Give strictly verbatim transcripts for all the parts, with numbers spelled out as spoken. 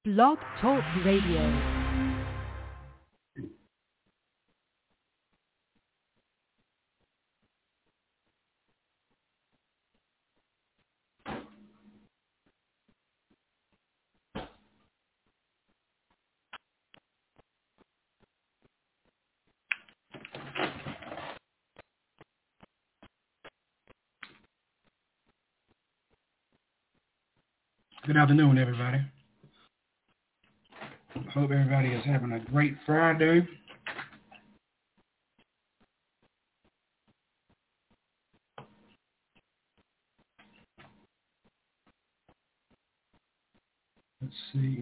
Blog Talk Radio. Good afternoon, everybody. Hope everybody is having a great Friday. Let's see.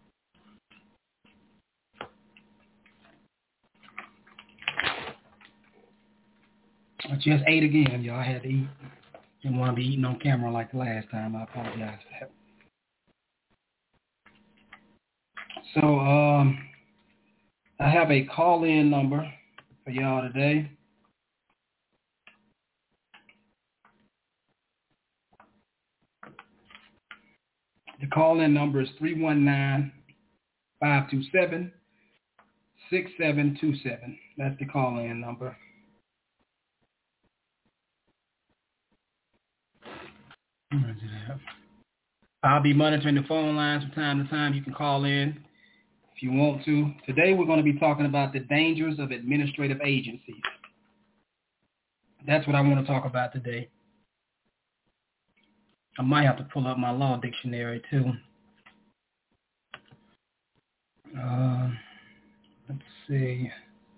I just ate again, y'all. I had to eat. Didn't want to be eating on camera like the last time. I apologize for that. So, um, I have a call-in number for y'all today. The call-in number is three one nine, five two seven, six seven two seven. That's the call-in number. I'll be monitoring the phone lines from time to time. You can call in if you want to. Today we're going to be talking about the dangers of administrative agencies. That's what I want to talk about today. I might have to pull up my law dictionary too. Uh, let's see.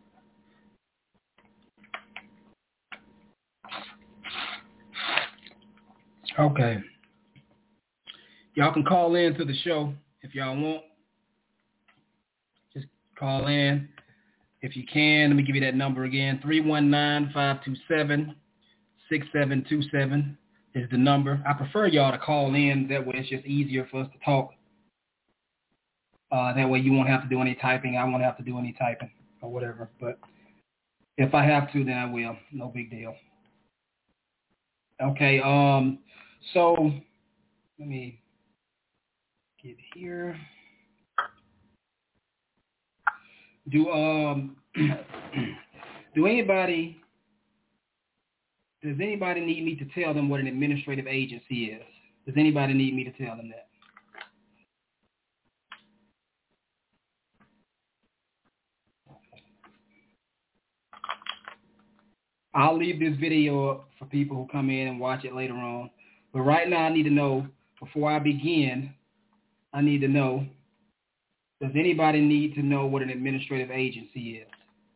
Okay. Y'all can call in to the show if y'all want. Just call in if you can. Let me give you that number again. three one nine, five two seven, six seven two seven is the number. I prefer y'all to call in. That way it's just easier for us to talk. Uh, that way you won't have to do any typing. I won't have to do any typing or whatever. But if I have to, then I will. No big deal. Okay. Um. So let me get here. Do um do anybody does anybody need me to tell them what an administrative agency is? Does anybody need me to tell them that? I'll leave this video up for people who come in and watch it later on. But right now I need to know, before I begin, I need to know, does anybody need to know what an administrative agency is?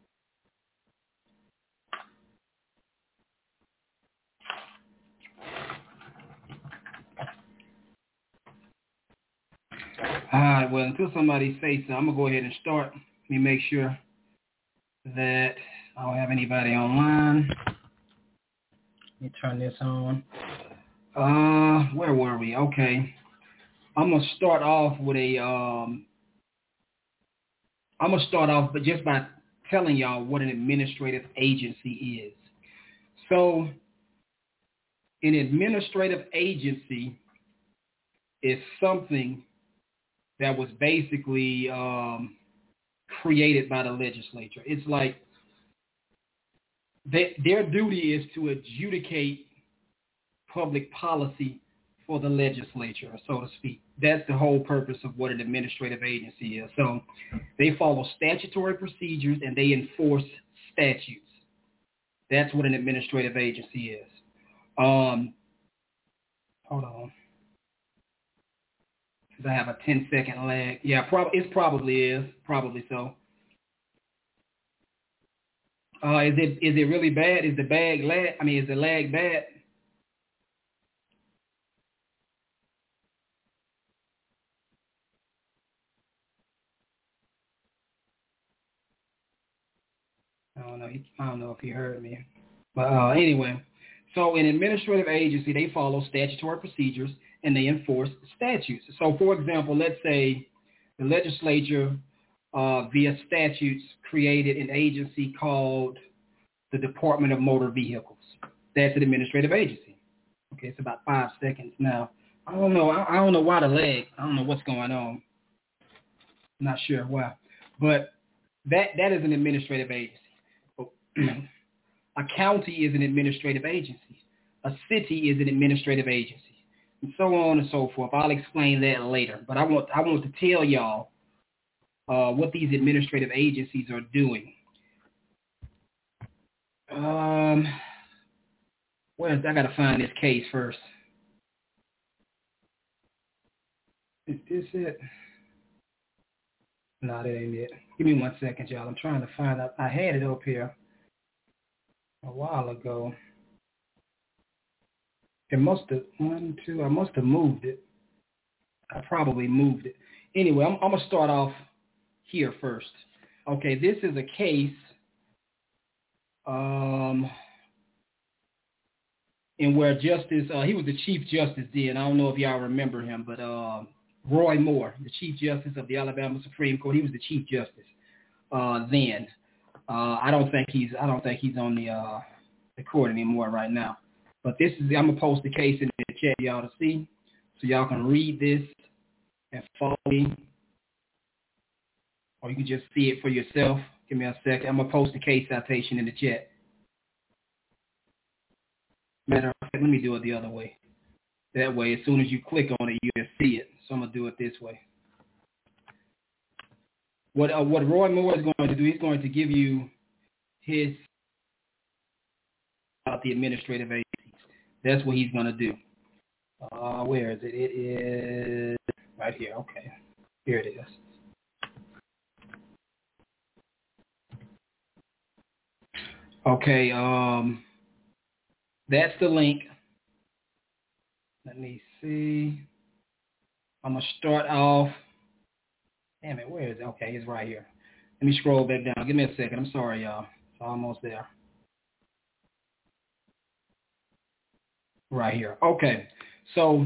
All right, well, until somebody says so, I'm going to go ahead and start. Let me make sure that I don't have anybody online. Let me turn this on. Uh, where were we? Okay. I'm going to start off with a, um, I'm going to start off but just by telling y'all what an administrative agency is. So, an administrative agency is something that was basically um, created by the legislature. It's like they, their duty is to adjudicate public policy for the legislature, so to speak. That's the whole purpose of what an administrative agency is. So they follow statutory procedures and they enforce statutes. That's what an administrative agency is. Um, hold on. Because I have a ten second lag. Yeah, prob- it probably is. Probably so. Uh, is it is it really bad? Is the bag lag? I mean, is the lag bad? I don't know. He, I don't know if he heard me. But uh, anyway, so an administrative agency, they follow statutory procedures and they enforce statutes. So, for example, let's say the legislature, uh, via statutes, created an agency called the Department of Motor Vehicles. That's an administrative agency. Okay, it's about five seconds now. I don't know. I, I don't know why the lag. I don't know what's going on. I'm not sure why. But that, that is an administrative agency. A county is an administrative agency. A city is an administrative agency. And so on and so forth. I'll explain that later. But I want I want to tell y'all uh, what these administrative agencies are doing. Um, where's I gotta find this case first. Is this it? No, that ain't it. Give me one second, y'all. I'm trying to find out. I had it up here a while ago. It must have, one, two, I must have moved it. I probably moved it. Anyway, I'm, I'm going to start off here first. Okay, this is a case um, in where Justice, uh, he was the Chief Justice then. I don't know if y'all remember him, but uh, Roy Moore, the Chief Justice of the Alabama Supreme Court, he was the Chief Justice uh, then. Uh, I don't think he's I don't think he's on the uh, the court anymore right now. But this is, I'm going to post the case in the chat for y'all to see, so y'all can read this and follow me. Or you can just see it for yourself. Give me a second. I'm going to post the case citation in the chat. Matter of fact, let me do it the other way. That way, as soon as you click on it, you can see it. So I'm going to do it this way. What, uh, what Roy Moore is going to do, he's going to give you his about the administrative agencies. That's what he's going to do. Uh, where is it? It is right here. Okay. Here it is. Okay. Um, that's the link. Let me see. I'm going to start off. Damn it. Where is it? Okay. It's right here. Let me scroll back down. Give me a second. I'm sorry, y'all. It's almost there. Right here. Okay. So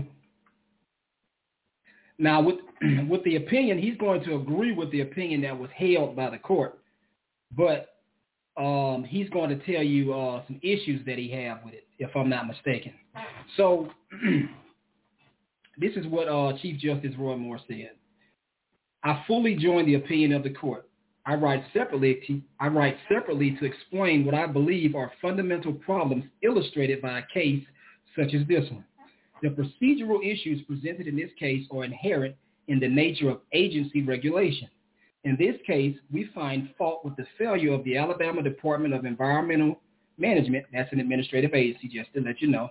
now with with the opinion, he's going to agree with the opinion that was held by the court, but um, he's going to tell you uh, some issues that he have with it, if I'm not mistaken. So this is what uh, Chief Justice Roy Moore said. I fully join the opinion of the court. I write separately to, I write separately to explain what I believe are fundamental problems illustrated by a case such as this one. The procedural issues presented in this case are inherent in the nature of agency regulation. In this case, we find fault with the failure of the Alabama Department of Environmental Management, that's an administrative agency, just to let you know,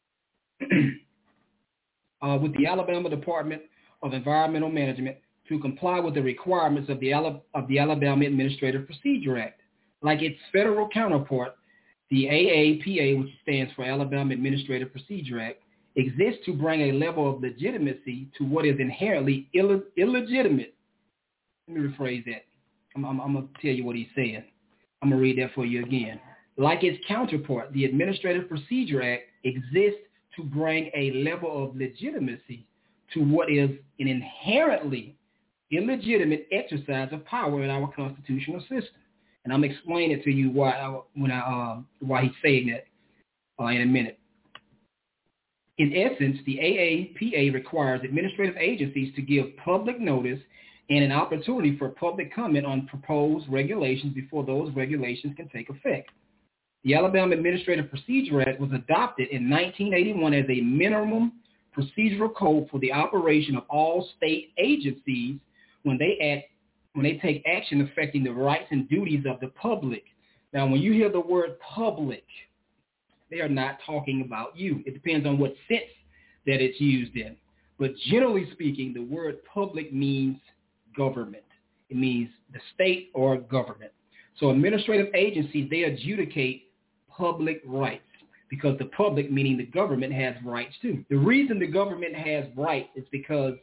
uh, with the Alabama Department of Environmental Management to comply with the requirements of the, Ala- of the Alabama Administrative Procedure Act. Like its federal counterpart, the A A P A, which stands for Alabama Administrative Procedure Act, exists to bring a level of legitimacy to what is inherently Ill- illegitimate. Let me rephrase that. I'm, I'm, I'm going to tell you what he said. I'm going to read that for you again. Like its counterpart, the Administrative Procedure Act exists to bring a level of legitimacy to what is an inherently illegitimate exercise of power in our constitutional system. And I'm explaining to you why I, when I um, why he's saying that uh, in a minute. In essence, the A A P A requires administrative agencies to give public notice and an opportunity for public comment on proposed regulations before those regulations can take effect. The Alabama Administrative Procedure Act was adopted in nineteen eighty-one as a minimum procedural code for the operation of all state agencies when they act when they take action affecting the rights and duties of the public. Now, when you hear the word public, they are not talking about you. It depends on what sense that it's used in. But generally speaking, the word public means government. It means the state or government. So administrative agencies, they adjudicate public rights because the public, meaning the government, has rights too. The reason the government has rights is because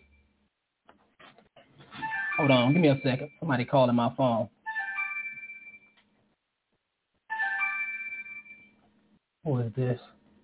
Hold on, give me a second. Somebody calling my phone. What is this?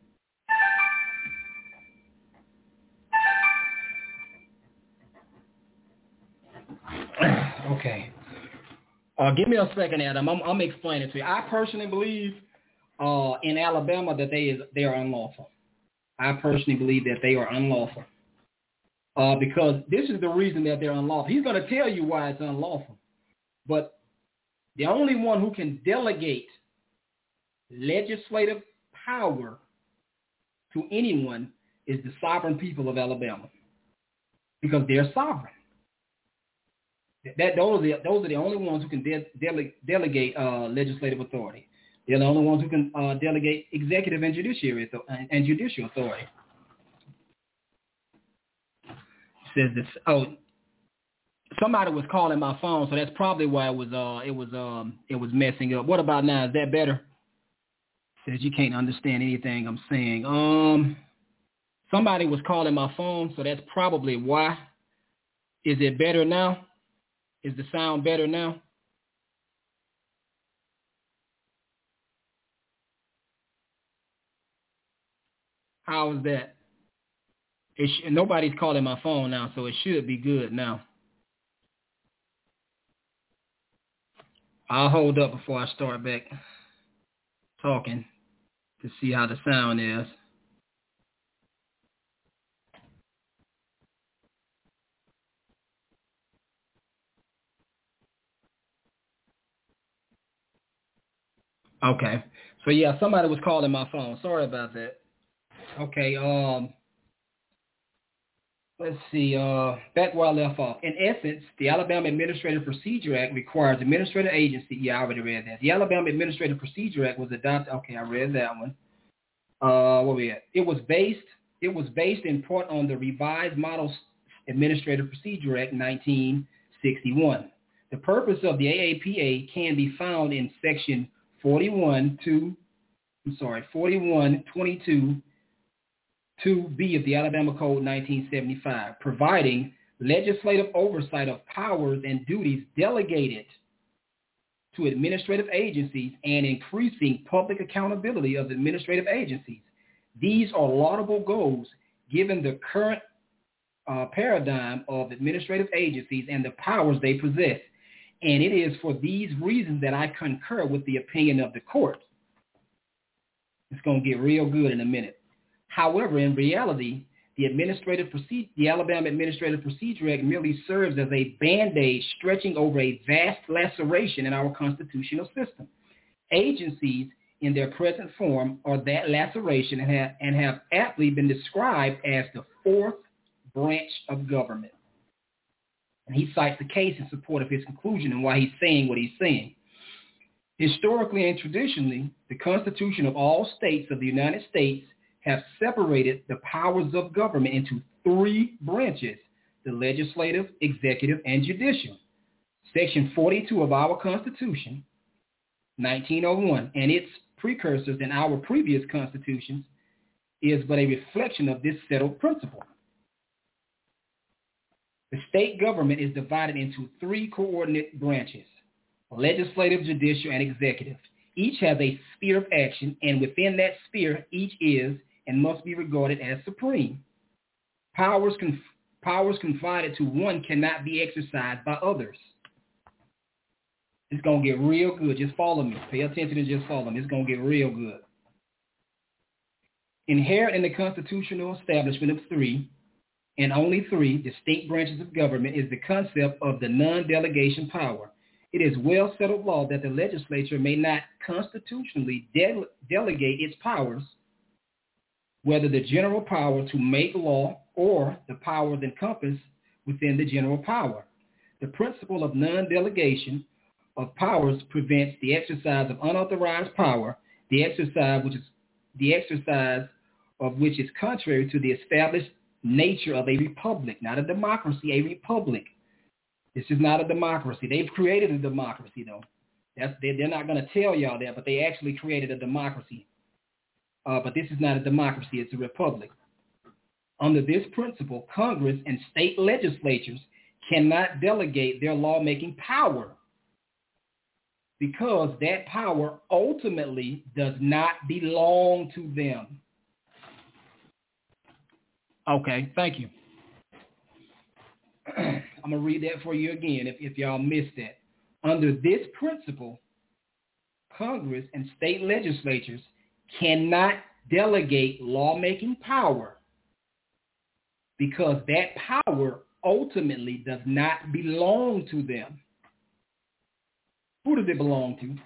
Okay. Uh, give me a second, Adam. I'm, I'm explaining to you. I personally believe uh, in Alabama that they is they are unlawful. I personally believe that they are unlawful. uh, because this is the reason that they're unlawful. He's going to tell you why it's unlawful. But the only one who can delegate legislative power to anyone is the sovereign people of Alabama, because they're sovereign. That those are the, those are the only ones who can de- dele- delegate uh, legislative authority. They're the only ones who can uh, delegate executive and judiciary and, and judicial authority. It says this. Oh, somebody was calling my phone, so that's probably why it was uh it was um it was messing up. What about now? Is that better? It says you can't understand anything I'm saying. Um, somebody was calling my phone, so that's probably why. Is it better now? Is the sound better now? How is that? It sh- nobody's calling my phone now, so it should be good now. I'll hold up before I start back talking to see how the sound is. Okay. So yeah, somebody was calling my phone. Sorry about that. Okay. Um. Let's see. Uh. Back where I left off. In essence, the Alabama Administrative Procedure Act requires administrative agency. Yeah, I already read that. The Alabama Administrative Procedure Act was adopted. Okay, I read that one. Uh. What we at? It was based. It was based in part on the Revised Model Administrative Procedure Act nineteen sixty-one. The purpose of the A A P A can be found in Section forty-one two, I'm sorry, forty-one twenty-two two B of the Alabama Code nineteen seventy-five, providing legislative oversight of powers and duties delegated to administrative agencies and increasing public accountability of administrative agencies. These are laudable goals given the current uh, paradigm of administrative agencies and the powers they possess. And it is for these reasons that I concur with the opinion of the court. It's going to get real good in a minute. However, in reality, the administrative procedure, the Alabama Administrative Procedure Act merely serves as a band-aid stretching over a vast laceration in our constitutional system. Agencies in their present form are that laceration and have, and have aptly been described as the fourth branch of government. And he cites the case in support of his conclusion and why he's saying what he's saying. Historically and traditionally, the Constitution of all states of the United States have separated the powers of government into three branches: the legislative, executive, and judicial. Section forty-two of our Constitution, nineteen oh one, and its precursors in our previous constitutions is but a reflection of this settled principle. The state government is divided into three coordinate branches: legislative, judicial, and executive. Each has a sphere of action, and within that sphere, each is and must be regarded as supreme. Powers, conf- powers confided to one cannot be exercised by others. It's going to get real good. Just follow me. Pay attention and just follow me. It's going to get real good. Inherent in the constitutional establishment of three, and only three, distinct branches of government is the concept of the non-delegation power. It is well settled law that the legislature may not constitutionally de- delegate its powers, whether the general power to make law or the powers encompassed within the general power. The principle of non-delegation of powers prevents the exercise of unauthorized power, the exercise which is the exercise of which is contrary to the established nature of a republic, not a democracy, a republic. This is not a democracy. They've created a democracy, though. That's, they're not going to tell y'all that, but they actually created a democracy. Uh, but this is not a democracy. It's a republic. Under this principle, Congress and state legislatures cannot delegate their lawmaking power because that power ultimately does not belong to them. Okay, thank you. I'm going to read that for you again if, if y'all missed that. Under this principle, Congress and state legislatures cannot delegate lawmaking power because that power ultimately does not belong to them. Who does it belong to?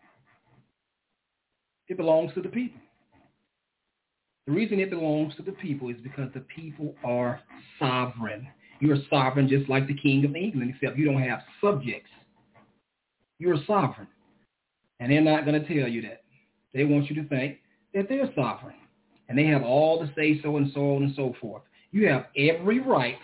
It belongs to the people. The reason it belongs to the people is because the people are sovereign. You're sovereign just like the King of England, except you don't have subjects. You're sovereign. And they're not going to tell you that. They want you to think that they're sovereign. And they have all the say-so and so on and so forth. You have every right.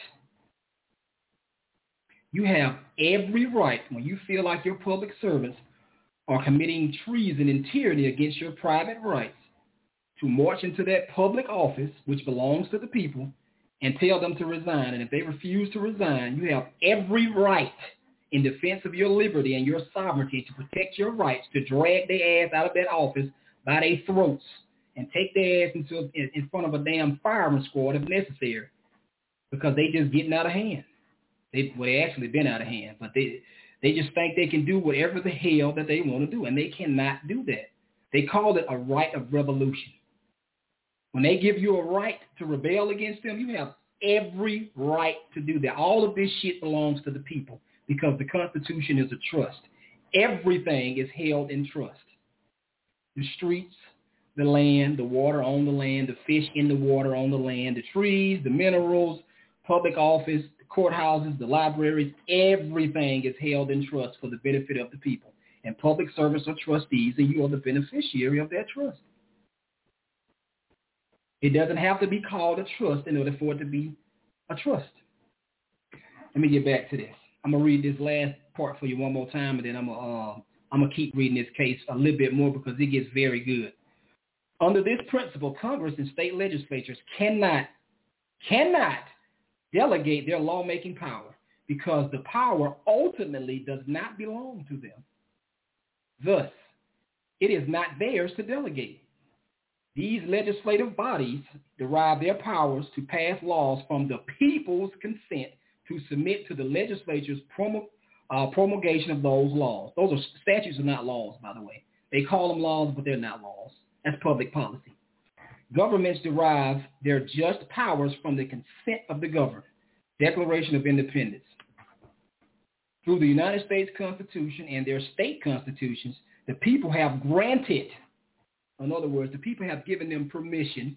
You have every right when you feel like your public servants are committing treason and tyranny against your private rights to march into that public office, which belongs to the people, and tell them to resign. And if they refuse to resign, you have every right in defense of your liberty and your sovereignty to protect your rights to drag their ass out of that office by their throats and take their ass into in, in front of a damn firing squad if necessary, because they just getting out of hand. They well, they actually been out of hand, but they they just think they can do whatever the hell that they want to do, and they cannot do that. They call it a right of revolution. When they give you a right to rebel against them, you have every right to do that. All of this shit belongs to the people because the Constitution is a trust. Everything is held in trust. The streets, the land, the water on the land, the fish in the water on the land, the trees, the minerals, public office, the courthouses, the libraries, everything is held in trust for the benefit of the people. And public servants are trustees, and you are the beneficiary of that trust. It doesn't have to be called a trust in order for it to be a trust. Let me get back to this. I'm going to read this last part for you one more time, and then I'm going uh, I'm going to keep reading this case a little bit more because it gets very good. Under this principle, Congress and state legislatures cannot, cannot delegate their lawmaking power because the power ultimately does not belong to them. Thus, it is not theirs to delegate. These legislative bodies derive their powers to pass laws from the people's consent to submit to the legislature's promul- uh, promulgation of those laws. Those are statutes are not laws, by the way. They call them laws, but they're not laws. That's public policy. Governments derive their just powers from the consent of the governed. Declaration of Independence. Through the United States Constitution and their state constitutions, the people have granted, in other words, the people have given them permission.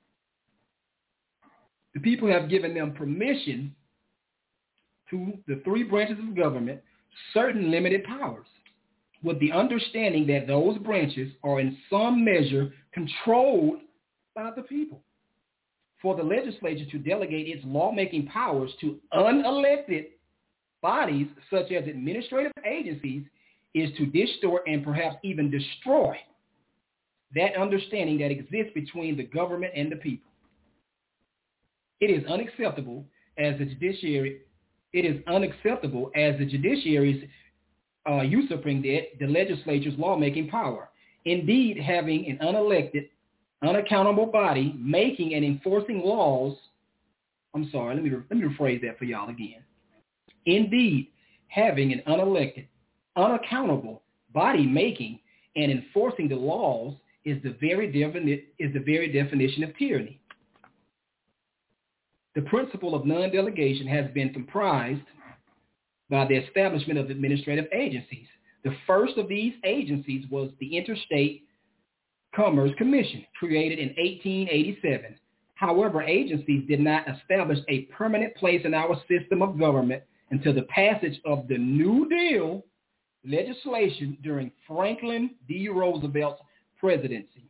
The people have given them permission to the three branches of government certain limited powers, with the understanding that those branches are in some measure controlled by the people. For the legislature to delegate its lawmaking powers to unelected bodies such as administrative agencies is to distort and perhaps even destroy that understanding that exists between the government and the people. It is unacceptable as the judiciary. It is unacceptable as the judiciary's uh, usurping the, the legislature's lawmaking power. Indeed, having an unelected, unaccountable body making and enforcing laws. I'm sorry. Let me let me rephrase that for y'all again. Indeed, having an unelected, unaccountable body making and enforcing the laws is the very defini- is the very definition of tyranny. The principle of non-delegation has been comprised by the establishment of administrative agencies. The first of these agencies was the Interstate Commerce Commission, created in eighteen eighty-seven. However, agencies did not establish a permanent place in our system of government until the passage of the New Deal legislation during Franklin D. Roosevelt's presidency.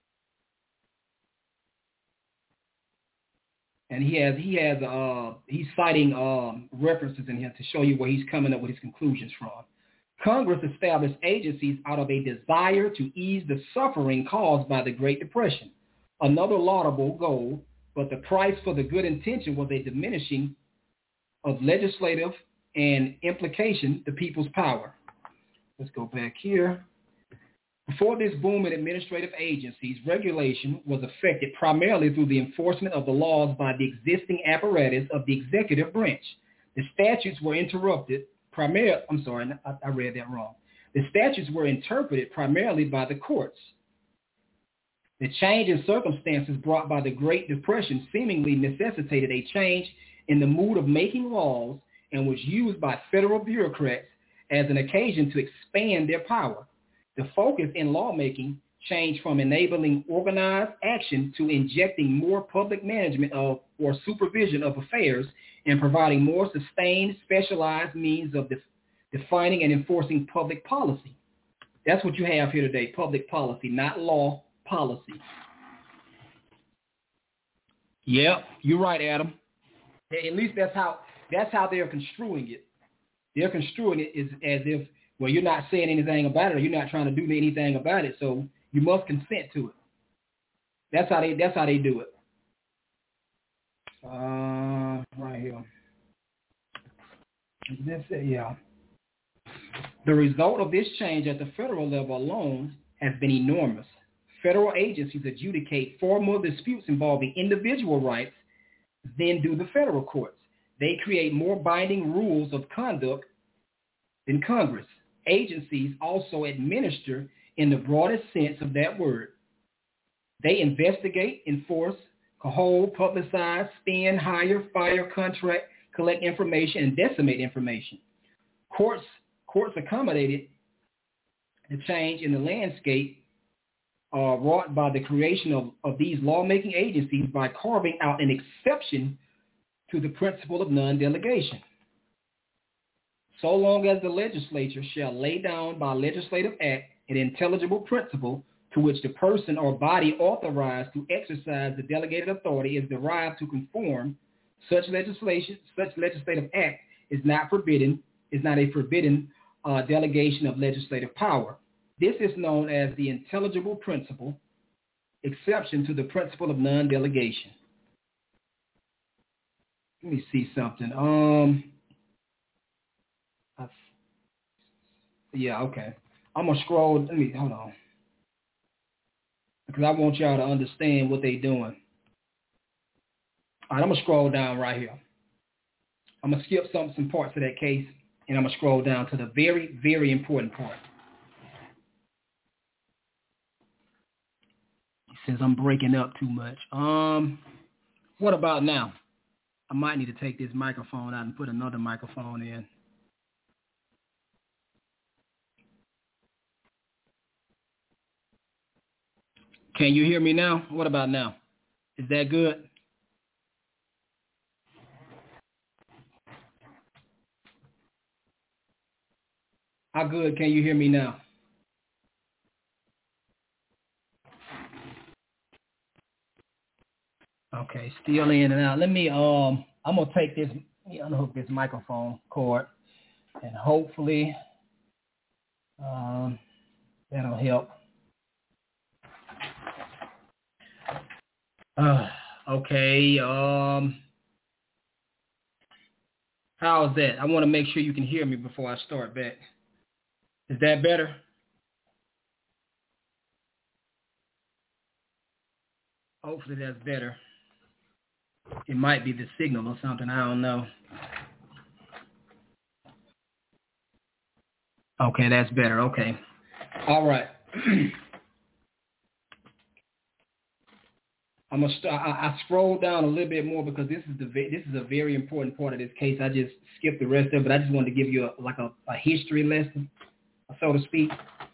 And he has he has uh, he's citing um, references in here to show you where he's coming up with his conclusions from. Congress established agencies out of a desire to ease the suffering caused by the Great Depression. Another laudable goal, but the price for the good intention was a diminishing of legislative and implication the people's power. Let's go back here. Before this boom in administrative agencies, regulation was effected primarily through the enforcement of the laws by the existing apparatus of the executive branch. The statutes were interrupted primarily, I'm sorry, I, I read that wrong. The statutes were interpreted primarily by the courts. The change in circumstances brought by the Great Depression seemingly necessitated a change in the mood of making laws and was used by federal bureaucrats as an occasion to expand their power. The focus in lawmaking changed from enabling organized action to injecting more public management of or supervision of affairs and providing more sustained, specialized means of def- defining and enforcing public policy. That's what you have here today, public policy, not law, policy. Yep, you're right, Adam. At least that's how that's how they're construing it. They're construing it is as if, well, you're not saying anything about it, or you're not trying to do anything about it, so you must consent to it. That's how they that's how they do it. Uh, right here. That's it, yeah. The result of this change at the federal level alone has been enormous. Federal agencies adjudicate far more disputes involving individual rights than do the federal courts. They create more binding rules of conduct than Congress. Agencies also administer in the broadest sense of that word. They investigate, enforce, hold, publicize, spend, hire, fire, contract, collect information, and decimate information. Courts, courts accommodated the change in the landscape uh, wrought by the creation of, of these lawmaking agencies by carving out an exception to the principle of non-delegation. So long as the legislature shall lay down by legislative act an intelligible principle to which the person or body authorized to exercise the delegated authority is derived to conform, such legislation, such legislative act is not forbidden, is not a forbidden uh, delegation of legislative power. This is known as the intelligible principle, exception to the principle of non-delegation. Let me see something. Um, I, yeah, okay. I'm gonna scroll. Let me hold on, because I want y'all to understand what they're doing. All right, I'm gonna scroll down right here. I'm gonna skip some some parts of that case, and I'm gonna scroll down to the very, very important part. Since I'm breaking up too much. Um, what about now? I might need to take this microphone out and put another microphone in. Can you hear me now? What about now? Is that good? How good can you hear me now? Okay, still in and out. Let me, um, I'm going to take this, let me unhook this microphone cord, and hopefully um, that'll help. Uh, okay, um, how's that? I want to make sure you can hear me before I start back. Is that better? Hopefully that's better. It might be the signal or something. I don't know. Okay, that's better. Okay. All right. I'm gonna st- I, I scrolled down a little bit more because this is the this is a very important part of this case. I just skipped the rest of it, but I just wanted to give you a, like a, a history lesson, so to speak.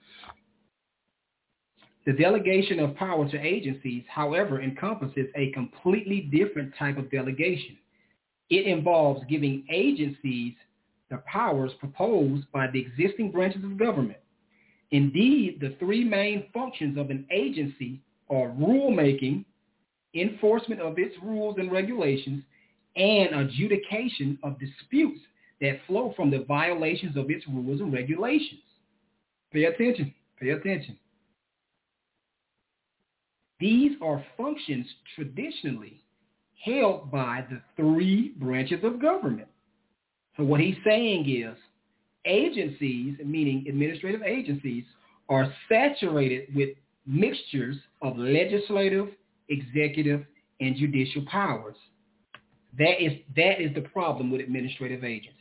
The delegation of power to agencies, however, encompasses a completely different type of delegation. It involves giving agencies the powers proposed by the existing branches of government. Indeed, the three main functions of an agency are rulemaking, enforcement of its rules and regulations, and adjudication of disputes that flow from the violations of its rules and regulations. Pay attention. Pay attention. These are functions traditionally held by the three branches of government. So what he's saying is agencies, meaning administrative agencies, are saturated with mixtures of legislative, executive, and judicial powers. That is, that is the problem with administrative agencies.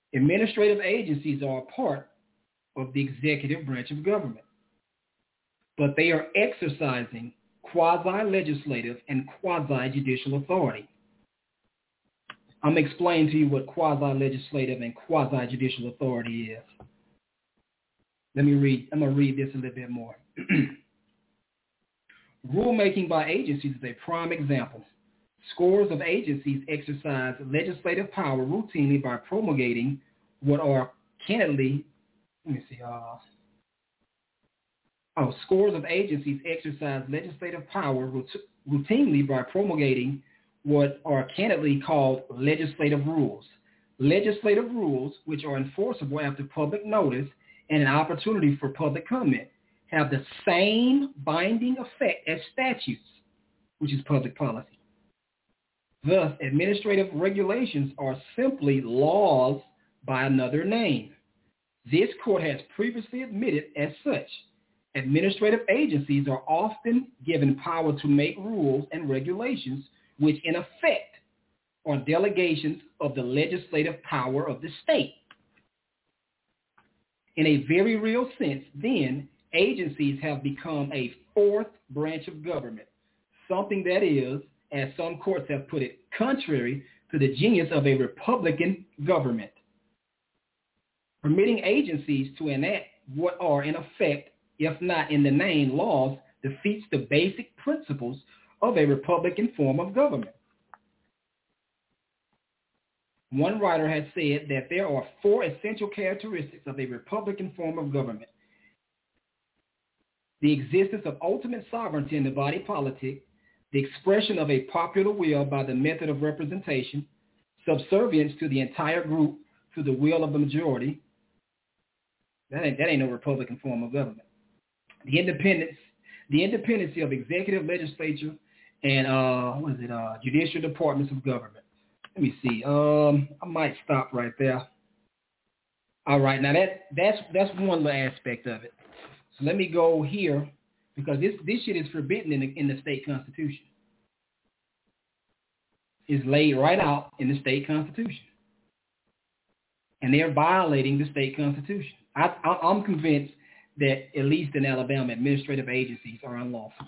Administrative agencies are a part of the executive branch of government. but they are exercising quasi-legislative and quasi-judicial authority. I'm going to explain to you what quasi-legislative and quasi-judicial authority is. Let me read. I'm going to read this a little bit more. Rulemaking by agencies is a prime example. Scores of agencies exercise legislative power routinely by promulgating what are candidly, let me see, uh, oh, scores of agencies exercise legislative power routinely by promulgating what are candidly called legislative rules. Legislative rules, which are enforceable after public notice and an opportunity for public comment, have the same binding effect as statutes, which is public policy. Thus, administrative regulations are simply laws by another name. This court has previously admitted as such. Administrative agencies are often given power to make rules and regulations which in effect are delegations of the legislative power of the state. In a very real sense, then, agencies have become a fourth branch of government, something that is, as some courts have put it, contrary to the genius of a Republican government. Permitting agencies to enact what are in effect, if not in the name, laws, defeats the basic principles of a Republican form of government. One writer has said that there are four essential characteristics of a Republican form of government: the existence of ultimate sovereignty in the body politic, the expression of a popular will by the method of representation, subservience to the entire group to the will of the majority. That ain't, that ain't no Republican form of government. The independence, the independency of executive, legislature, and uh, what is it? Uh, judicial departments of government. Let me see. Um, I might stop right there. All right, now that that's that's one little aspect of it. So let me go here, because this this shit is forbidden in the in the state constitution. It's laid right out in the state constitution, and they're violating the state constitution. I, I, I'm convinced that at least in Alabama, administrative agencies are unlawful.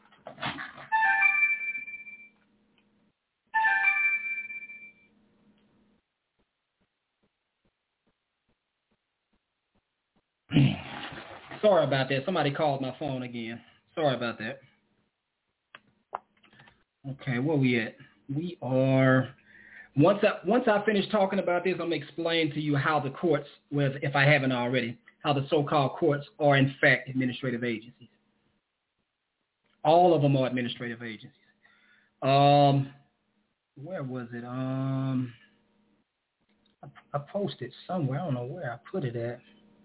Sorry about that. Somebody called my phone again. Sorry about that. Okay, where we at? We are, once I, once I finish talking about this, I'm going to explain to you how the courts, well, if I haven't already, how the so-called courts are in fact administrative agencies. All of them are administrative agencies. Um, where was it? Um, I, I posted somewhere. I don't know where I put it at.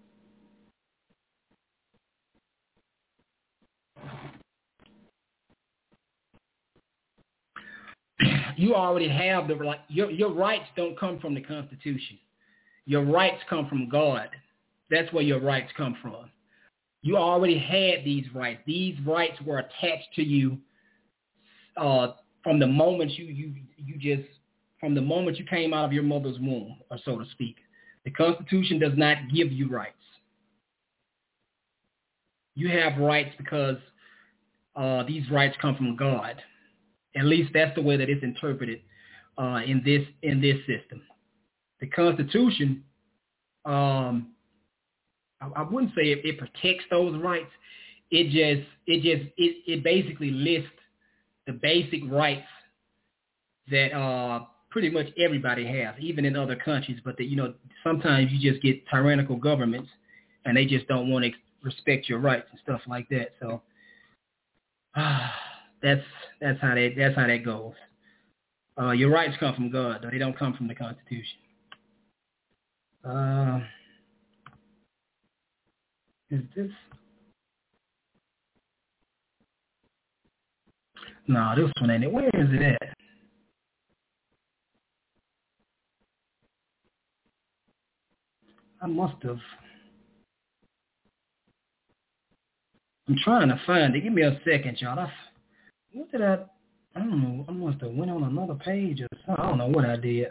You already have the right. Your, your rights don't come from the Constitution. Your rights come from God. That's where your rights come from. You already had these rights. These rights were attached to you uh, from the moment you you you just from the moment you came out of your mother's womb, or so to speak. The Constitution does not give you rights. You have rights because uh, these rights come from God. At least that's the way that it's interpreted uh, in this in this system. The Constitution, um, I, I wouldn't say it, it protects those rights. It just it just it, it basically lists the basic rights that uh, pretty much everybody has, even in other countries. But that, you know, sometimes you just get tyrannical governments, and they just don't want to respect your rights and stuff like that. So. Uh, That's that's how that that's how that goes. Uh, your rights come from God, though. They don't come from the Constitution. Uh, is this? No, this one ain't it. Where is it at? I must have. I'm trying to find it. Give me a second, y'all. I, what did I? I don't know. I must have went on another page or something. I don't know what I did.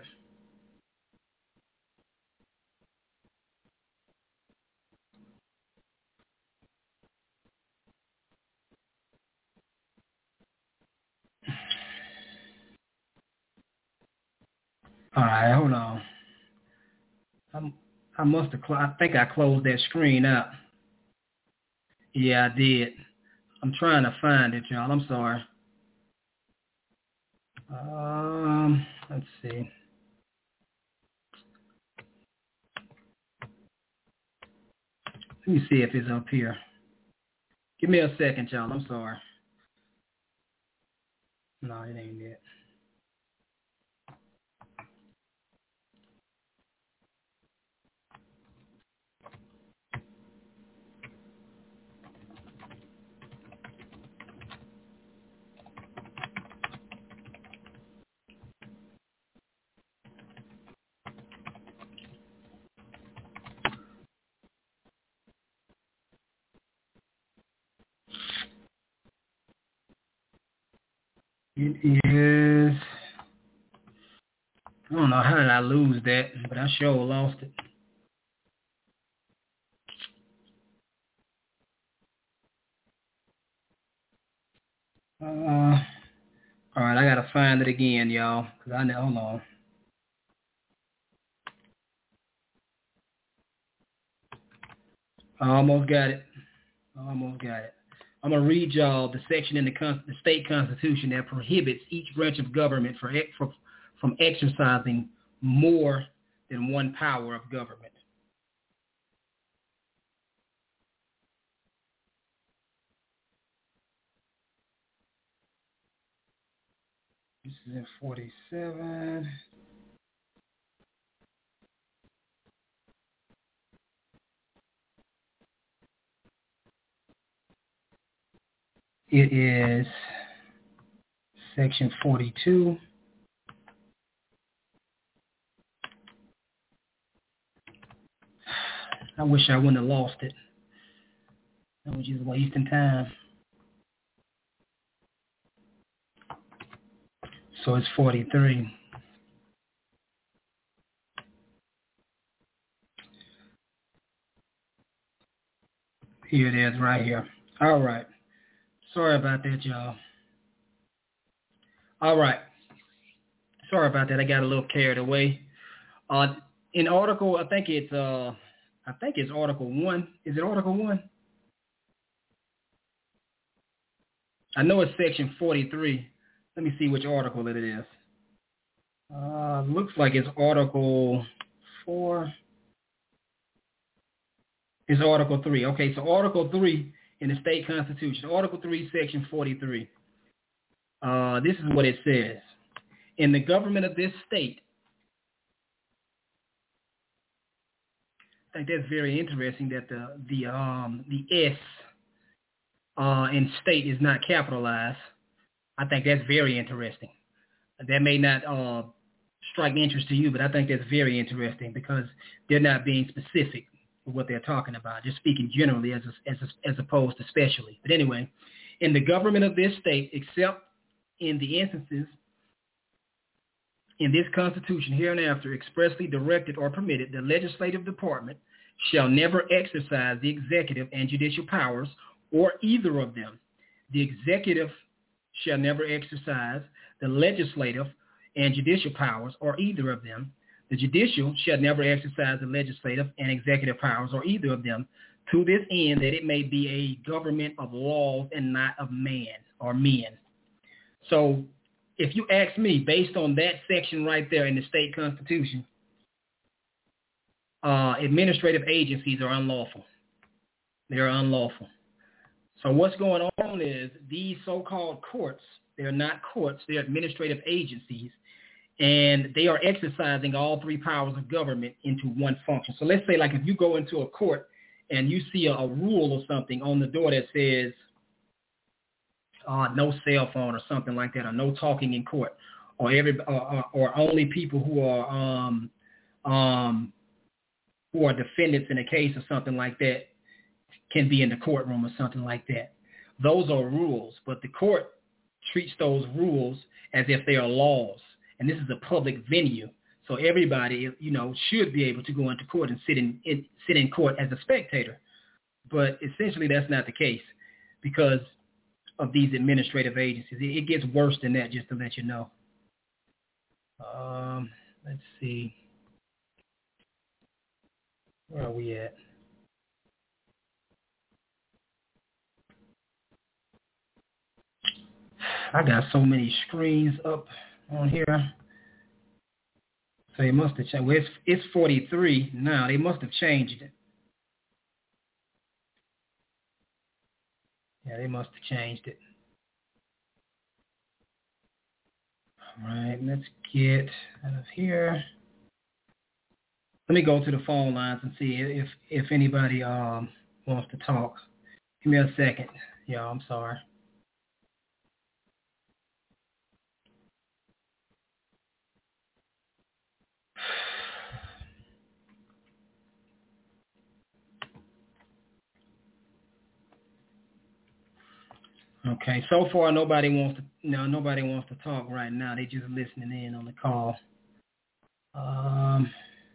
All right, hold on. I'm, I must have. Cl- I think I closed that screen out. Yeah, I did. I'm trying to find it, y'all. I'm sorry. Um, let's see. Let me see if it's up here. Give me a second, y'all. I'm sorry. No, it ain't it. It is. I don't know how did I lose that, but I sure lost it. Uh, all right, I gotta find it again, y'all. Cause I know. Hold on. I almost got it. I almost got it. I'm gonna read y'all the section in the, con- the state constitution that prohibits each branch of government for, for, from exercising more than one power of government. This is in forty-seven. It is section forty-two. I wish I wouldn't have lost it. I was just wasting time. So it's forty-three. Here it is right here. All right. Sorry about that, y'all. All right. Sorry about that. I got a little carried away. Uh, in article, I think it's uh, I think it's Article One. Is it Article One? I know it's Section forty-three. Let me see which article it is. Uh, looks like it's Article Four. It's Article Three. Okay, so Article Three in the state constitution. Article Three, Section forty-three. Uh, this is what it says: in the government of this state. I think that's very interesting that the the um the S uh in state is not capitalized. I think that's very interesting. That may not uh strike interest to you, but I think that's very interesting because they're not being specific with what they're talking about, just speaking generally as a, as a, as opposed to specially. But anyway, in the government of this state, except in the instances in this Constitution hereinafter expressly directed or permitted, the legislative department shall never exercise the executive and judicial powers or either of them. The executive shall never exercise the legislative and judicial powers or either of them. The judicial shall never exercise the legislative and executive powers or either of them, to this end that it may be a government of laws and not of man or men. So if you ask me, based on that section right there in the state constitution, uh, administrative agencies are unlawful. They are unlawful. So what's going on is these so-called courts, they're not courts, they're administrative agencies, and they are exercising all three powers of government into one function. So let's say, like, if you go into a court and you see a, a rule or something on the door that says uh, no cell phone or something like that, or no talking in court, or every or, or only people who are um, um, who are defendants in a case or something like that can be in the courtroom or something like that. Those are rules, but the court treats those rules as if they are laws. And this is a public venue, so everybody, you know, should be able to go into court and sit in, in sit in court as a spectator. But essentially, that's not the case because of these administrative agencies. It, it gets worse than that, just to let you know. Um, let's see. Where are we at? I got so many screens up on here. So they must have changed. Well, it's, it's forty-three now. They must have changed it. Yeah, they must have changed it. All right, let's get out of here. Let me go to the phone lines and see if if anybody um wants to talk. Give me a second. Yeah, I'm sorry. Okay, so far nobody wants to no nobody wants to talk right now. They just listening in on the call. Um,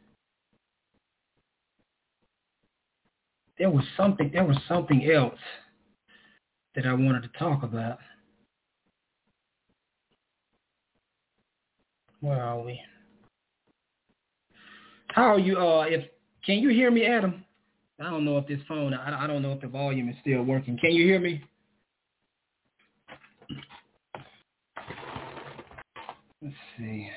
there was something there was something else that I wanted to talk about. Where are we? How are you? Uh, if can you hear me, Adam? I don't know if this phone. I, I don't know if the volume is still working. Can you hear me? Let's see.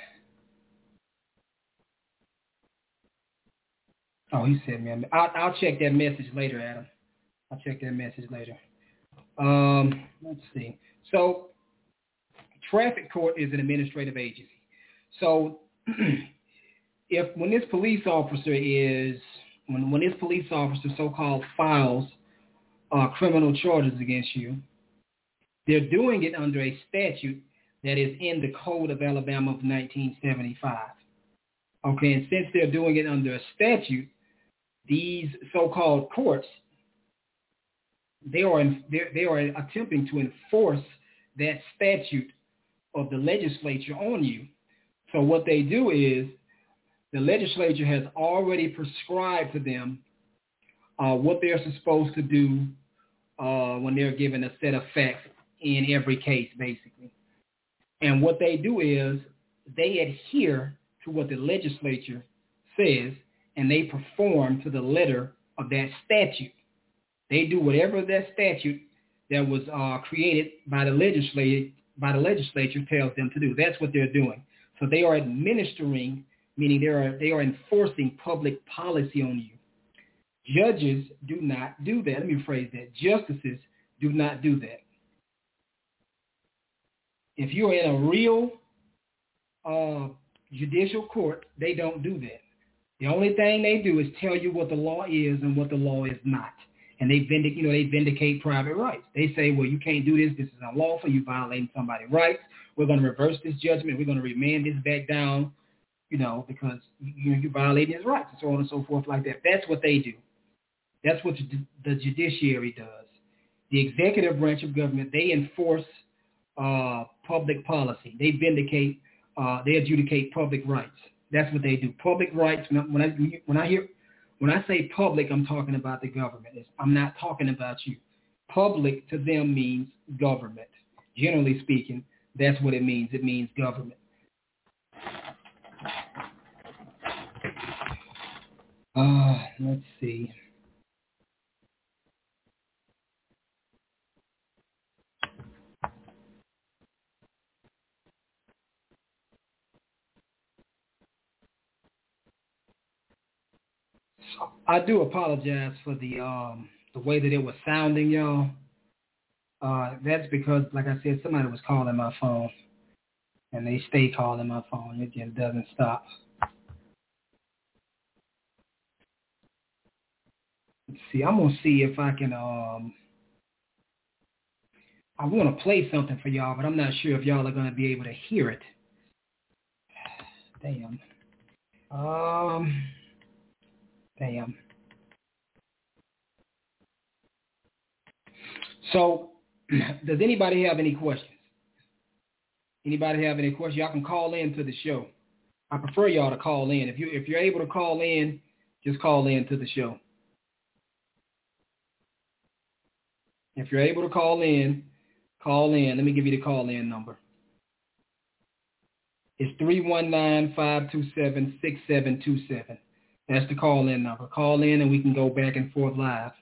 Oh, he sent me. A, I'll, I'll check that message later, Adam. I'll check that message later. Um, let's see. So, traffic court is an administrative agency. So, if when this police officer is when when this police officer so-called files uh, criminal charges against you, they're doing it under a statute that is in the Code of Alabama of nineteen seventy-five. Okay, and since they're doing it under a statute, these so-called courts, they are they are attempting to enforce that statute of the legislature on you. So what they do is the legislature has already prescribed to them uh, what they're supposed to do uh, when they're given a set of facts in every case, basically. And what they do is they adhere to what the legislature says, and they perform to the letter of that statute. They do whatever that statute that was uh, created by the legislature by the legislature tells them to do. That's what they're doing. So they are administering, meaning they are they are enforcing public policy on you. Judges do not do that. Let me rephrase that. Justices do not do that. If you're in a real uh, judicial court, they don't do that. The only thing they do is tell you what the law is and what the law is not. And they vindic, you know, they vindicate private rights. They say, well, you can't do this. This is unlawful. You're violating somebody's rights. We're going to reverse this judgment. We're going to remand this back down, you know, because you, you're violating his rights and so on and so forth like that. That's what they do. That's what the judiciary does. The executive branch of government, they enforce uh, public policy. They vindicate, uh, they adjudicate public rights. That's what they do. Public rights. When I when I hear when I say public, I'm talking about the government. I'm not talking about you. Public to them means government. Generally speaking, that's what it means. It means government. Uh, let's see. I do apologize for the um, the way that it was sounding, y'all. Uh, that's because, like I said, somebody was calling my phone, and they stay calling my phone. It just doesn't stop. Let's see. I'm gonna see if I can. Um, I want to play something for y'all, but I'm not sure if y'all are gonna be able to hear it. Damn. Um. Damn. So, does anybody have any questions? Anybody have any questions? Y'all can call in to the show. I prefer y'all to call in. If you if you're able to call in, just call in to the show. If you're able to call in, call in. Let me give you the call in number. It's three one nine, five two seven, six seven two seven. That's the call-in number. Call in and we can go back and forth live.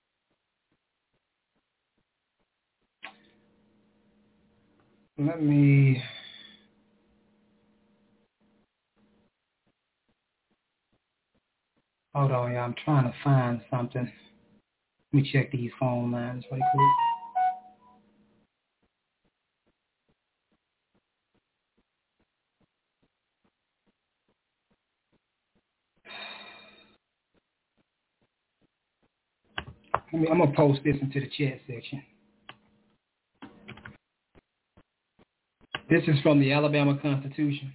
Let me... Hold on, y'all. I'm trying to find something. Let me check these phone lines right quick. I mean, I'm going to post this into the chat section. This is from the Alabama Constitution.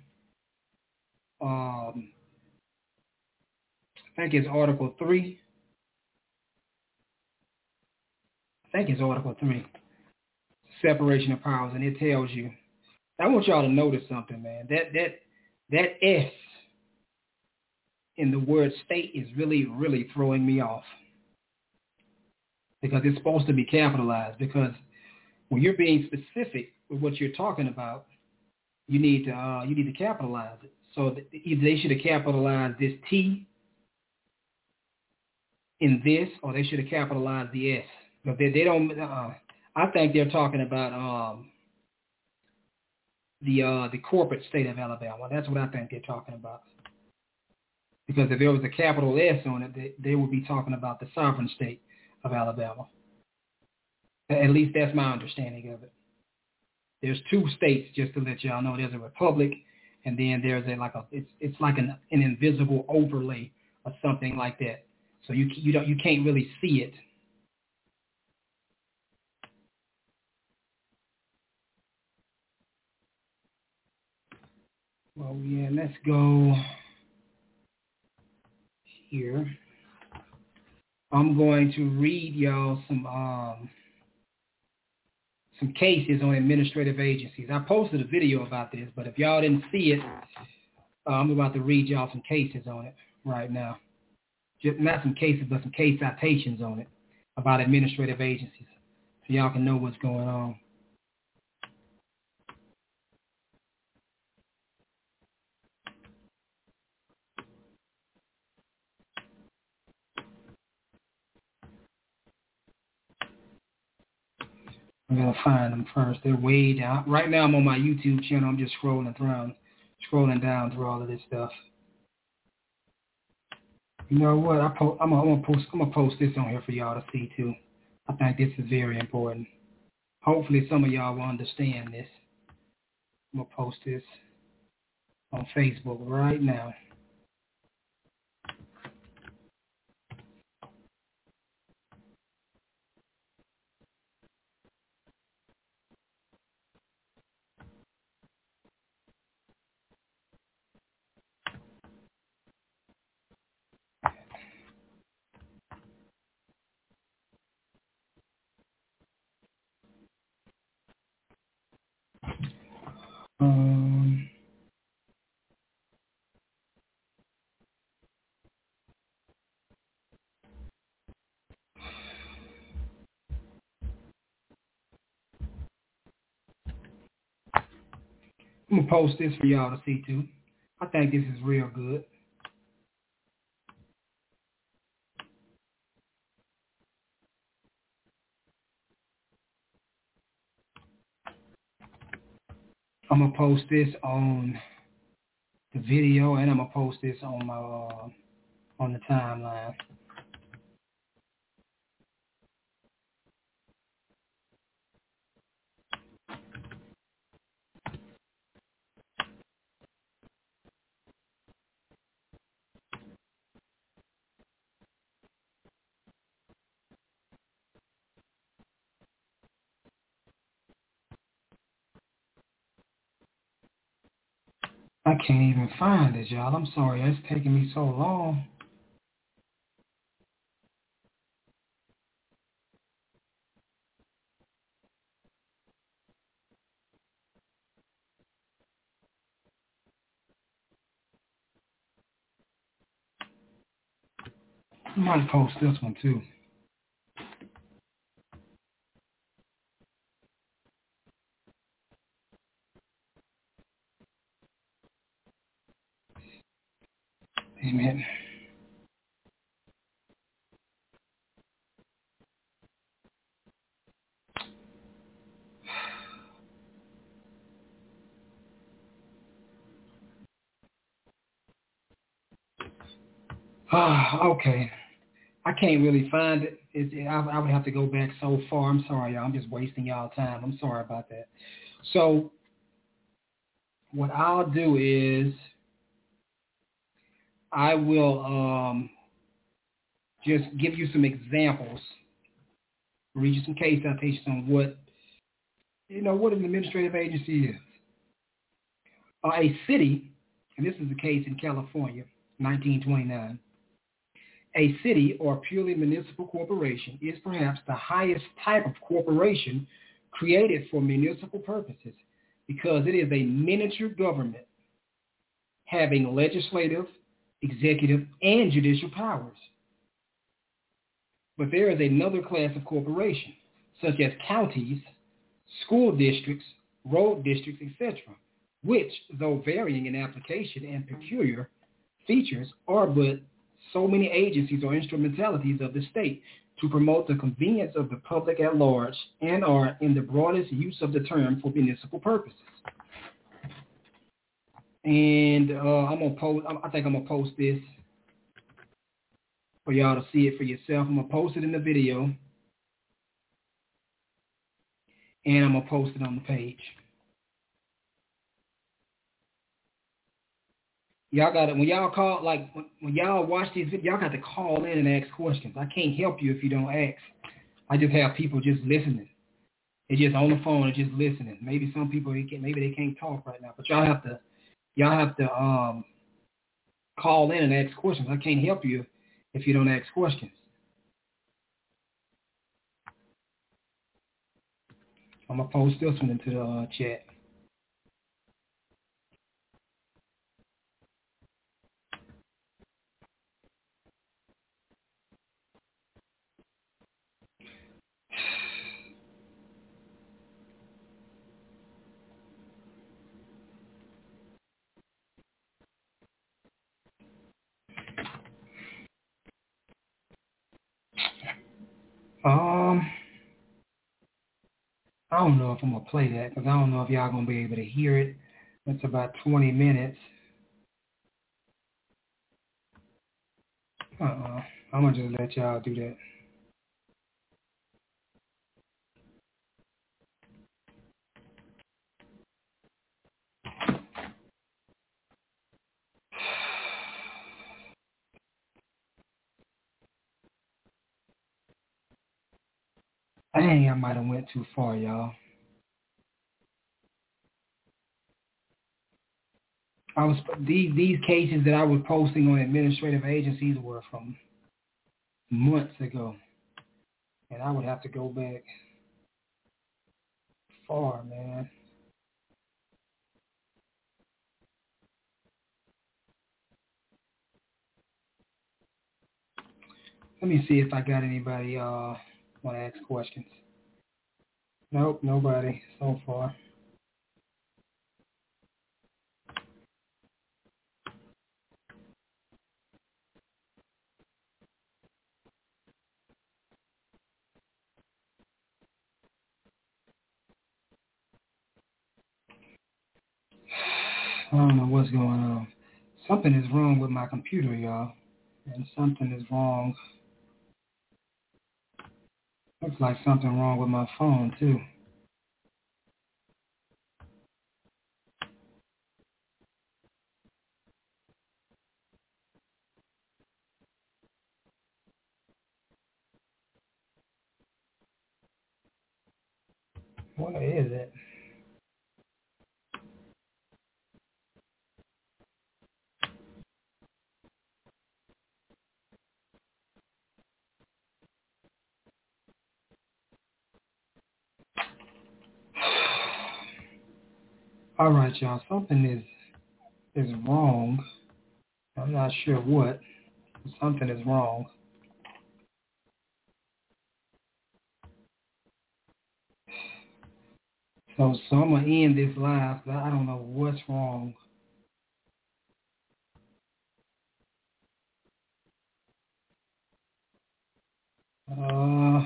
Um, I think it's Article three. I think it's Article three. Separation of powers, and it tells you. I want y'all to notice something, man. That that that S in the word state is really, really throwing me off. Because it's supposed to be capitalized. Because when you're being specific with what you're talking about, you need to uh, you need to capitalize it. So either they should have capitalized this T in this, or they should have capitalized the S. But they, they don't. Uh, I think they're talking about um, the uh, the corporate state of Alabama. That's what I think they're talking about. Because if there was a capital S on it, they, they would be talking about the sovereign state of Alabama. At least that's my understanding of it. There's two states, just to let y'all know. There's a republic, and then there's a like a it's it's like an an invisible overlay or something like that. So you you don't you can't really see it. Well, yeah, let's go here. I'm going to read y'all some um, some cases on administrative agencies. I posted a video about this, but if y'all didn't see it, uh, I'm about to read y'all some cases on it right now. Just, not some cases, but some case citations on it about administrative agencies, so y'all can know what's going on. I'm going to find them first. They're way down. Right now I'm on my YouTube channel. I'm just scrolling through, scrolling down through all of this stuff. You know what? I po- I'm going to post I'm gonna post this on here for y'all to see too. I think this is very important. Hopefully some of y'all will understand this. I'm going to post this on Facebook right now. Um, I'm going to post this for y'all to see too. I think this is real good. I'm going to post this on the video, and I'm going to post this on my uh, on the timeline. I can't even find it, y'all. I'm sorry. It's taking me so long. I might post this one too. Okay. I can't really find it. It's, I, I would have to go back so far. I'm sorry, y'all. I'm just wasting y'all time. I'm sorry about that. So what I'll do is I will um, just give you some examples, read you some case citations on what, you know, what an administrative agency is. Uh, a city, and this is the case in California, nineteen twenty-nine, a city or purely municipal corporation is perhaps the highest type of corporation created for municipal purposes because it is a miniature government having legislative, executive, and judicial powers. But there is another class of corporation, such as counties, school districts, road districts, et cetera, which, though varying in application and peculiar features, are but so many agencies or instrumentalities of the state to promote the convenience of the public at large and are, in the broadest use of the term, for municipal purposes. And uh, I'm gonna post. I think I'm gonna post this for y'all to see it for yourself. I'm gonna post it in the video, and I'm gonna post it on the page. Y'all got it. When y'all call, like when, when y'all watch these videos, y'all got to call in and ask questions. I can't help you if you don't ask. I just have people just listening. They're just on the phone and just listening. Maybe some people they can, maybe they can't talk right now, but y'all have to, y'all have to um, call in and ask questions. I can't help you if you don't ask questions. I'm gonna post this one into the uh, chat. Um, I don't know if I'm gonna play that because I don't know if y'all gonna be able to hear it. It's about twenty minutes. Uh-uh. I'm gonna just let y'all do that. Dang, I might have went too far, y'all. I was these these cases that I was posting on administrative agencies were from months ago, and I would have to go back far, man. Let me see if I got anybody uh want to ask questions. Nope, nobody so far. I don't know what's going on. Something is wrong with my computer, y'all, and something is wrong. Looks like something wrong with my phone too. What is it? All right, y'all. Something is is wrong. I'm not sure what. Something is wrong. So, so I'm gonna end this live. But I don't know what's wrong. Uh,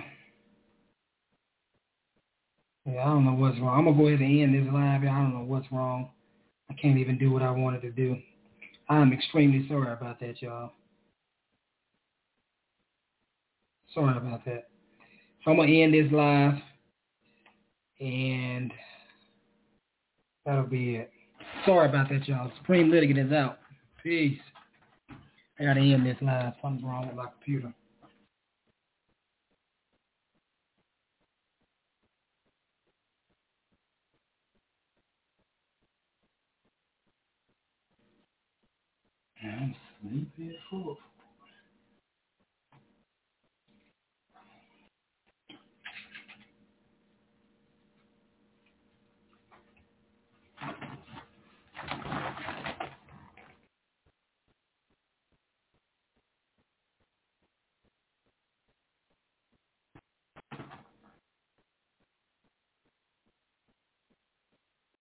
yeah, I don't know what's wrong. I'm gonna go ahead and end this live. I don't know what's wrong. I can't even do what I wanted to do. I'm extremely sorry about that, y'all. Sorry about that. So I'm going to end this live, and that'll be it. Sorry about that, y'all. Supreme Litigant is out. Peace. I got to end this live. Something's wrong with my computer. I'm sleepy as fuck.